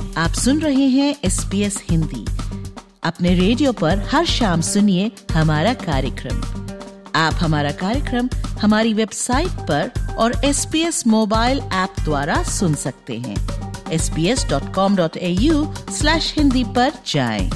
आप सुन रहे हैं SBS हिंदी। अपने रेडियो पर हर शाम सुनिए हमारा कार्यक्रम। आप हमारा कार्यक्रम हमारी वेबसाइट पर और SBS मोबाइल ऐप द्वारा सुन सकते हैं। sbs.com.au/hindi पर जाएं।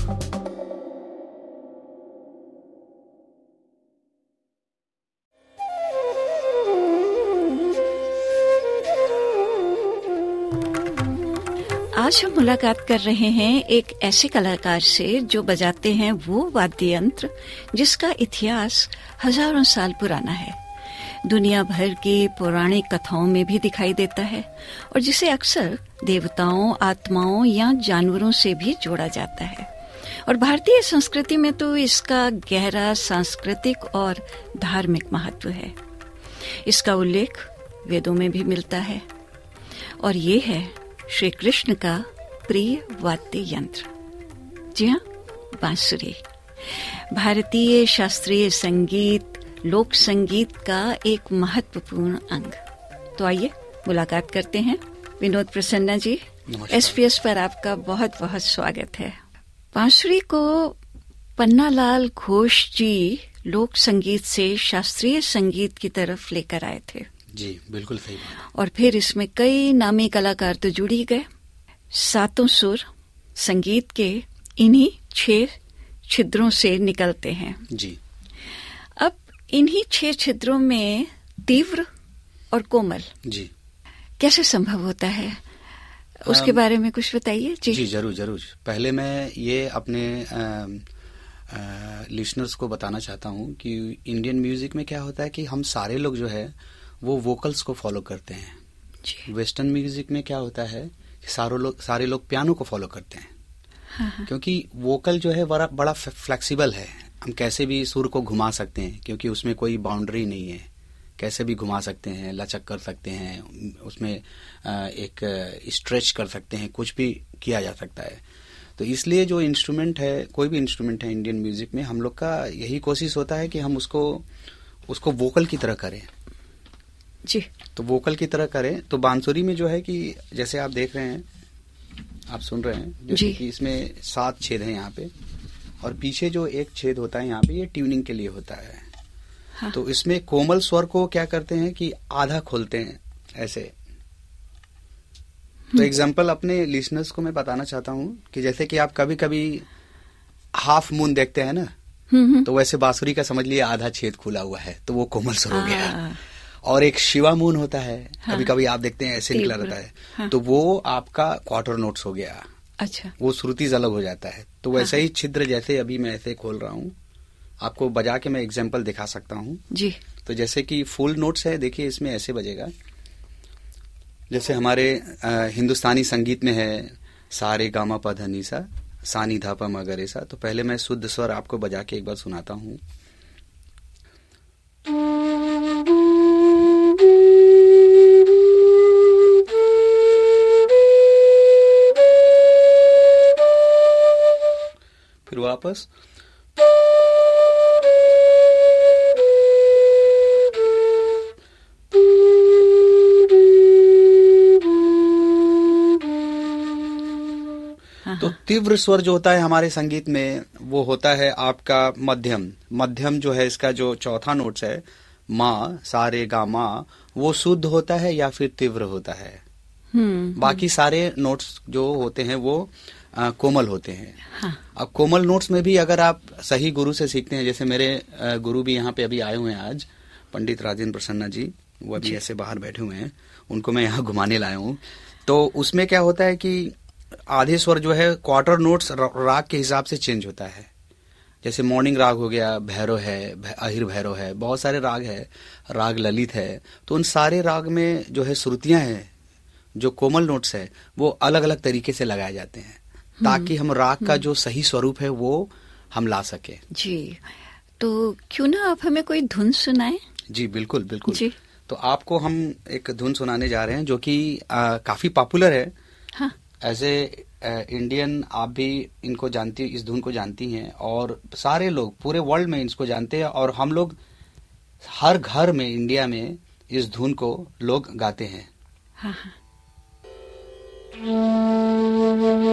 आज हम मुलाकात कर रहे हैं एक ऐसे कलाकार से जो बजाते हैं वो वाद्य यंत्र जिसका इतिहास हजारों साल पुराना है, दुनिया भर की पौराणिक कथाओं में भी दिखाई देता है और जिसे अक्सर देवताओं, आत्माओं या जानवरों से भी जोड़ा जाता है। और भारतीय संस्कृति में तो इसका गहरा सांस्कृतिक और धार्मिक महत्व है। इसका उल्लेख वेदों में भी मिलता है और ये है श्री कृष्ण का प्रिय वाद्य यंत्र। जी हाँ, बांसुरी। भारतीय शास्त्रीय संगीत, लोक संगीत का एक महत्वपूर्ण अंग। तो आइए मुलाकात करते हैं। विनोद प्रसन्ना जी, SBS पर आपका बहुत बहुत स्वागत है। बांसुरी को पन्नालाल घोष जी लोक संगीत से शास्त्रीय संगीत की तरफ लेकर आए थे। जी बिल्कुल सही बात। और फिर इसमें कई नामी कलाकार तो जुड़ ही गए। सातों सुर संगीत के इन्हीं 6 छिद्रों से निकलते हैं। जी। अब इन्हीं 6 छिद्रों में तीव्र और कोमल जी कैसे संभव होता है, उसके बारे में कुछ बताइए। जी जरूर जरूर। पहले मैं ये अपने लिसनर्स को बताना चाहता हूँ कि इंडियन म्यूजिक में क्या होता है कि हम सारे लोग जो है वो वोकल्स को फॉलो करते हैं। वेस्टर्न म्यूजिक में क्या होता है कि सारे लोग पियानो को फॉलो करते हैं। हाँ। क्योंकि वोकल जो है बड़ा फ्लेक्सिबल है, हम कैसे भी सुर को घुमा सकते हैं क्योंकि उसमें कोई बाउंड्री नहीं है, कैसे भी घुमा सकते हैं, लचक कर सकते हैं, उसमें एक स्ट्रेच कर सकते हैं, कुछ भी किया जा सकता है। तो इसलिए जो इंस्ट्रूमेंट है, कोई भी इंस्ट्रूमेंट है इंडियन म्यूजिक में, हम लोग का यही कोशिश होता है कि हम उसको वोकल की तरह करें। जी। तो वोकल की तरह करें। तो बांसुरी में जो है कि जैसे आप देख रहे हैं, आप सुन रहे हैं, जैसे कि इसमें 7 छेद हैं यहाँ पे, और पीछे जो एक छेद होता है यहाँ पे, ये ट्यूनिंग के लिए होता है। हाँ। तो इसमें कोमल स्वर को क्या करते हैं कि आधा खोलते हैं ऐसे। तो एग्जाम्पल अपने लिसनर्स को मैं बताना चाहता हूँ कि जैसे कि आप कभी कभी हाफ मून देखते हैं ना, तो वैसे बांसुरी का समझ लिए आधा छेद खुला हुआ है, तो वो कोमल स्वर हो गया। और एक शिवा मून होता है, हाँ। कभी कभी आप देखते हैं ऐसे निकला रहता है, हाँ। तो वो आपका क्वार्टर नोट्स हो गया। अच्छा। वो श्रुतिज अलग हो जाता है। तो वैसे ही छिद्र, जैसे अभी मैं ऐसे खोल रहा हूँ, आपको बजा के मैं एग्जांपल दिखा सकता हूँ। जी। तो जैसे कि फुल नोट्स है, देखिए इसमें ऐसे बजेगा जैसे हमारे हिंदुस्तानी संगीत में है सारे गामा पा धा नी सा, सा नी धा पा मा गा रे सा। तो पहले मैं शुद्ध स्वर आपको बजा के एक बार सुनाता हूँ। फिर वापस, तो तीव्र स्वर जो होता है हमारे संगीत में वो होता है आपका मध्यम। मध्यम जो है इसका जो चौथा नोट्स है, मा, सा रे गा मा, वो शुद्ध होता है या फिर तीव्र होता है। बाकी सारे नोट्स जो होते हैं वो कोमल होते हैं। हाँ। अब कोमल नोट्स में भी अगर आप सही गुरु से सीखते हैं, जैसे मेरे गुरु भी यहाँ पे अभी आए हुए हैं आज, पंडित राजेंद्र प्रसन्ना जी, वो अभी ऐसे बाहर बैठे हुए हैं, उनको मैं यहाँ घुमाने लाया हूँ। तो उसमें क्या होता है कि आधे स्वर जो है क्वार्टर नोट्स राग के हिसाब से चेंज होता है। जैसे मॉर्निंग राग हो गया, भैरव है, अहिर भैरव है, बहुत सारे राग है, राग ललित है। तो उन सारे राग में जो है श्रुतियां हैं, जो कोमल नोट्स है, वो अलग अलग तरीके से लगाए जाते हैं ताकि हम राग का जो सही स्वरूप है वो हम ला सके। जी। तो क्यों ना आप हमें कोई धुन सुनाएं? जी बिल्कुल बिल्कुल जी। तो आपको हम एक धुन सुनाने जा रहे हैं जो कि काफी पॉपुलर है। हाँ। एज ए इंडियन आप भी इनको जानती, इस धुन को जानती हैं, और सारे लोग पूरे वर्ल्ड में इसको जानते हैं, और हम लोग हर घर में इंडिया में इस धुन को लोग गाते हैं। हाँ हाँ।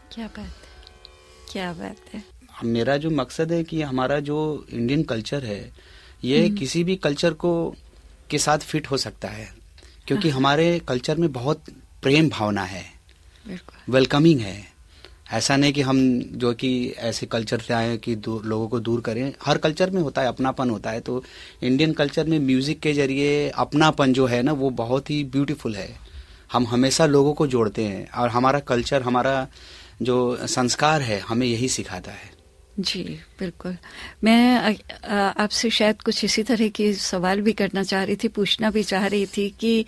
क्या बात है, क्या बात है। मेरा जो मकसद है कि हमारा जो इंडियन कल्चर है ये किसी भी कल्चर को के साथ फिट हो सकता है, क्योंकि हमारे कल्चर में बहुत प्रेम भावना है, वेलकमिंग है। ऐसा नहीं कि हम जो कि ऐसे कल्चर से आए कि लोगों को दूर करें। हर कल्चर में होता है, अपनापन होता है। तो इंडियन कल्चर में म्यूजिक के जरिए अपनापन जो है ना वो बहुत ही ब्यूटीफुल है। हम हमेशा लोगों को जोड़ते हैं और हमारा कल्चर, हमारा जो संस्कार है हमें यही सिखाता है। जी बिल्कुल। मैं आपसे शायद कुछ इसी तरह की सवाल भी करना चाह रही थी, पूछना भी चाह रही थी कि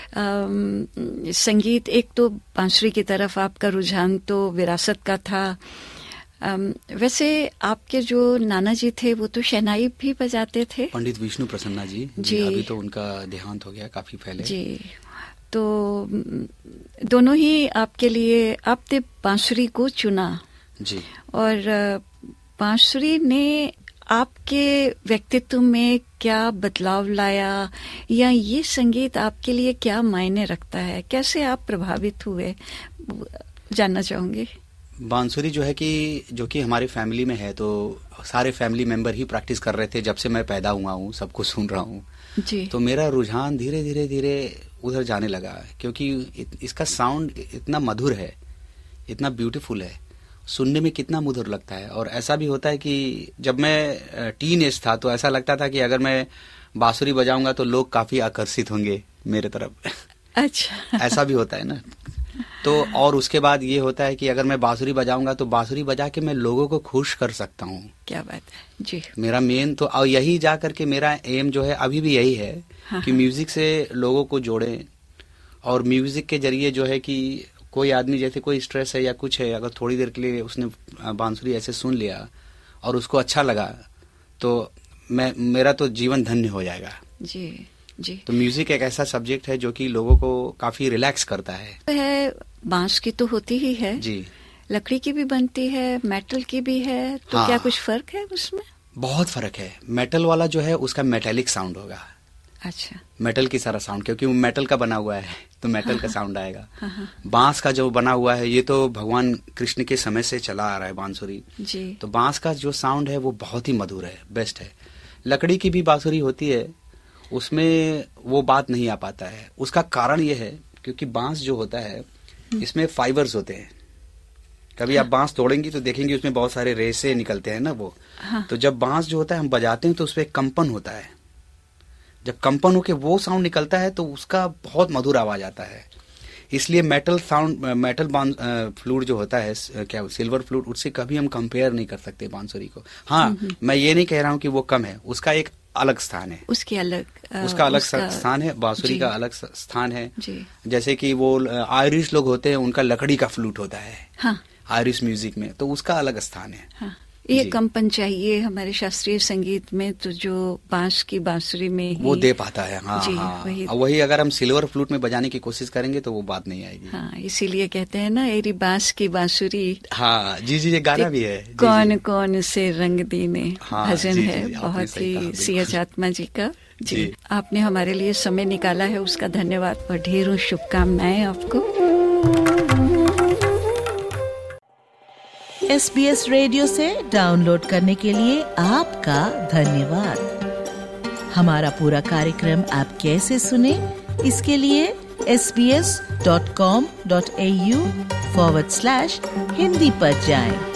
संगीत, एक तो बांसुरी की तरफ आपका रुझान तो विरासत का था। वैसे आपके जो नाना जी थे वो तो शहनाई भी बजाते थे, पंडित विष्णु प्रसन्ना जी। जी अभी तो उनका देहांत हो गया काफी पहले। जी तो दोनों ही आपके लिए, आपने बांसुरी को चुना जी, और बांसुरी ने आपके व्यक्तित्व में क्या बदलाव लाया, या ये संगीत आपके लिए क्या मायने रखता है, कैसे आप प्रभावित हुए, जानना चाहूंगी। बांसुरी जो है कि जो कि हमारी फैमिली में है, तो सारे फैमिली मेंबर ही प्रैक्टिस कर रहे थे जब से मैं पैदा हुआ हूँ, सबको सुन रहा हूँ जी। तो मेरा रुझान धीरे धीरे धीरे उधर जाने लगा, क्योंकि इसका साउंड इतना मधुर है, इतना ब्यूटीफुल है, सुनने में कितना मधुर लगता है। और ऐसा भी होता है कि जब मैं टीन एज था तो ऐसा लगता था कि अगर मैं बांसुरी बजाऊंगा तो लोग काफी आकर्षित होंगे मेरे तरफ। अच्छा ऐसा भी होता है ना। तो और उसके बाद ये होता है कि अगर मैं बांसुरी बजाऊंगा तो बांसुरी बजा के मैं लोगों को खुश कर सकता हूँ। क्या बात है जी। मेरा मेन तो और यही जा करके मेरा एम जो है अभी भी यही है कि म्यूजिक से लोगों को जोड़ें, और म्यूजिक के जरिए जो है कि कोई आदमी जैसे कोई स्ट्रेस है या कुछ है, अगर थोड़ी देर के लिए उसने बांसुरी ऐसे सुन लिया और उसको अच्छा लगा तो मेरा तो जीवन धन्य हो जाएगा। जी जी। तो म्यूजिक एक ऐसा सब्जेक्ट है जो कि लोगों को काफी रिलैक्स करता है। बांस की तो होती ही है जी, लकड़ी की भी बनती है, मेटल की भी है, तो हाँ। क्या कुछ फर्क है उसमें? बहुत फर्क है। मेटल वाला जो है उसका मेटेलिक साउंड होगा। अच्छा, मेटल की सारा साउंड, क्योंकि वो मेटल का बना हुआ है तो मेटल का साउंड आएगा। बांस का जो बना हुआ है ये तो भगवान कृष्ण के समय से चला आ रहा है बांसुरी जी। तो बांस का जो साउंड है वो बहुत ही मधुर है, बेस्ट है। लकड़ी की भी बांसुरी होती है, उसमें वो बात नहीं आ पाता है। उसका कारण ये है क्योंकि बांस जो होता है इसमें फाइबर्स होते हैं। कभी आप बांस तोड़ेंगी तो देखेंगे उसमें बहुत सारे रेसे निकलते हैं ना वो। तो जब बांस जो होता है हम बजाते हैं तो उसपे कंपन होता है। जब कंपन होके वो साउंड निकलता है तो उसका बहुत मधुर आवाज आता है। इसलिए मेटल साउंड, मेटल फ्लूट जो होता है, क्या सिल्वर फ्लूट, उससे कभी हम कंपेयर नहीं कर सकते बांसुरी को। हाँ, मैं ये नहीं कह रहा हूँ कि वो कम है, उसका एक अलग स्थान है, उसका अलग स्थान है। बांसुरी का अलग स्थान है। जैसे कि वो आयरिश लोग होते हैं, उनका लकड़ी का फ्लूट होता है। हाँ। आयरिश म्यूजिक में, तो उसका अलग स्थान है। हाँ। ये कंपन चाहिए हमारे शास्त्रीय संगीत में, तो जो बांस की बांसुरी में ही वो दे पाता है। हाँ, जी, हाँ। वही अगर हम सिल्वर फ्लूट में बजाने की कोशिश करेंगे तो वो बात नहीं आएगी। हाँ, इसीलिए कहते हैं ना, एरी बांस की बांसुरी। हाँ जी जी, ये गाना भी है। कौन कौन से रंग दीने, भजन है बहुत ही सी.एच. आत्मा जी का। जी, आपने हमारे लिए समय निकाला है, उसका धन्यवाद और ढेरों शुभकामनाएं आपको। SBS रेडियो से डाउनलोड करने के लिए आपका धन्यवाद। हमारा पूरा कार्यक्रम आप कैसे सुने, इसके लिए sbs.com.au/hindi पर जाएं।